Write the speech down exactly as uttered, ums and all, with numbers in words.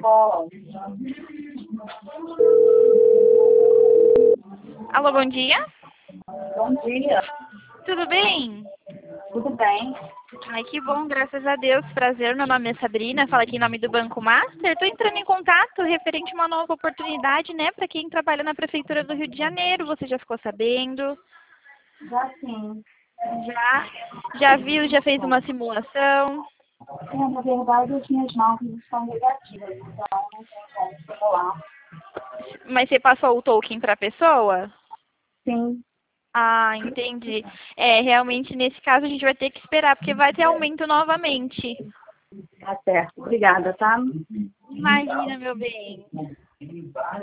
Alô, bom dia. Bom dia. Tudo bem? Tudo bem? Ai, que bom, graças a Deus. Prazer, meu nome é Sabrina, falo aqui em nome do Banco Master. Estou entrando em contato referente a uma nova oportunidade, né, para quem trabalha na Prefeitura do Rio de Janeiro. Você já ficou sabendo? Já sim. Já? Já viu, já fez uma simulação? É, na verdade, as minhas notas estão negativas, então não tem como simular. Mas você passou o token para a pessoa? Sim, Ah, entendi. É, realmente nesse caso a gente vai ter que esperar, porque vai ter aumento novamente. tá certo. Obrigada, tá? Imagina, meu bem.